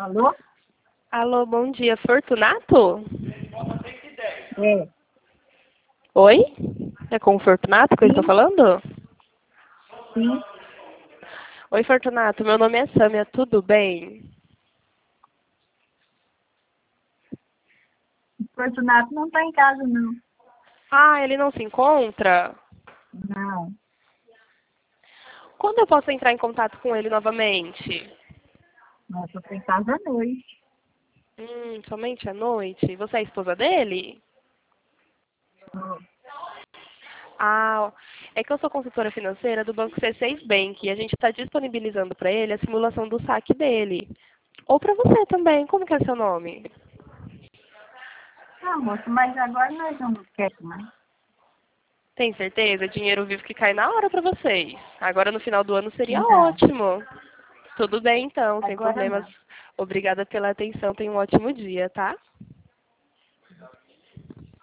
Alô? Alô, bom dia. Fortunato? É. Oi? É com o Fortunato que eu estou Sim, falando? sim. Oi, Fortunato. Meu nome é Sâmia. Tudo bem? O Fortunato não está em casa, não. Ah, ele não se encontra? Não. Quando eu posso entrar em contato com ele novamente? Nossa, eu tô em casa à noite. Somente à noite? Você é a esposa dele? Ó, Ah, é que eu sou consultora financeira do Banco C6 Bank e a gente está disponibilizando para ele a simulação do saque dele. Ou para você também. Como que é seu nome? Não, moço, mas agora nós não queremos mais. Tem certeza? Dinheiro vivo que cai na hora para vocês. Agora no final do ano seria Não, ótimo. Tudo bem então, sem agora problemas. não. Obrigada pela atenção. Tenha um ótimo dia, tá?